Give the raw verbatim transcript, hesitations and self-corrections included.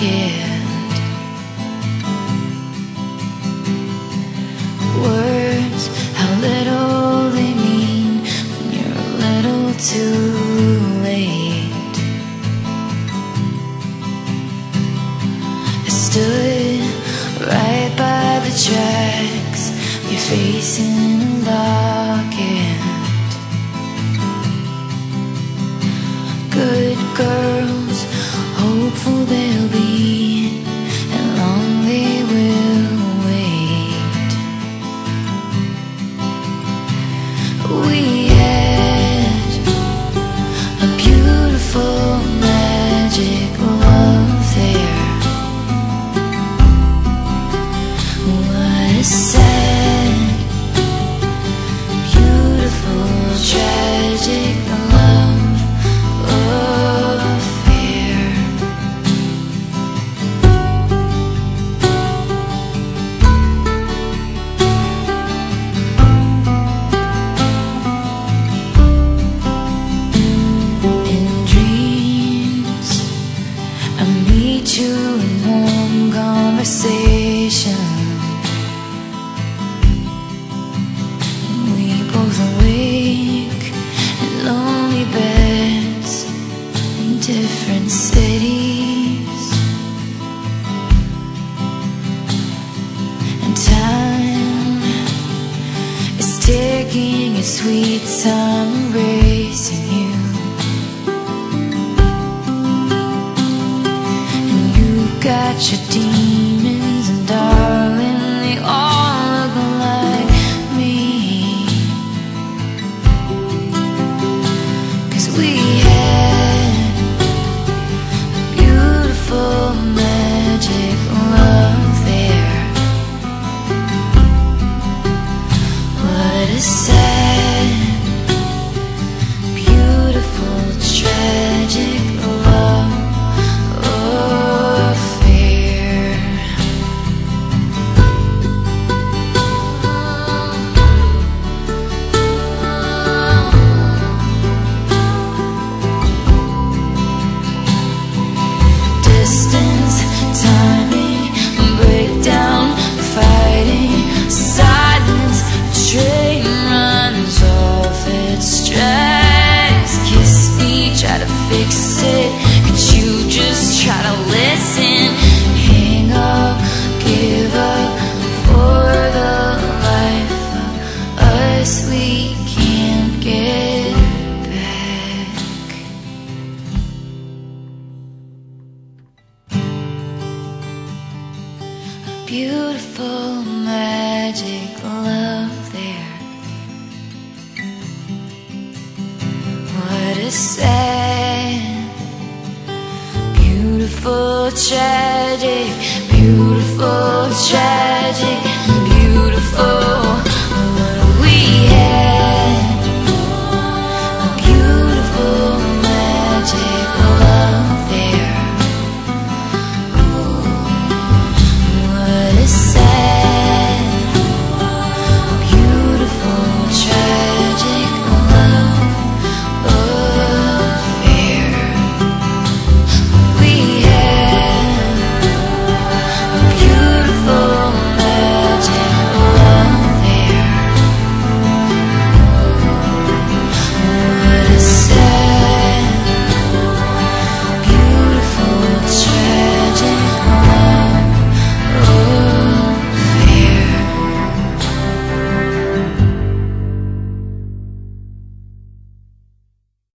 it. Words, how little they mean when you're a little too late. I stood right by the tracks, your face in a locket. Good girls, hopeful they'll be, and long they will wait. We had a beautiful magic love there. What a sad, beautiful, tragic love affair. In dreams, I meet you in warm conversation. We both awake in lonely beds in different cities, and time is taking its sweet time, erasing you. And you got your demons, and darling, they all look like me. 'Cause we had a beautiful magic love there. What a sad, beautiful, tragic love affair. Distance, timing, breakdown, fighting, silence, train runs off its tracks. Kiss me, try to fix it, could you just try to listen? Hang up, give up for the life of us we can't get back. A beautiful magic love there. What a sad, beautiful, tragic, beautiful, tragic, beautiful.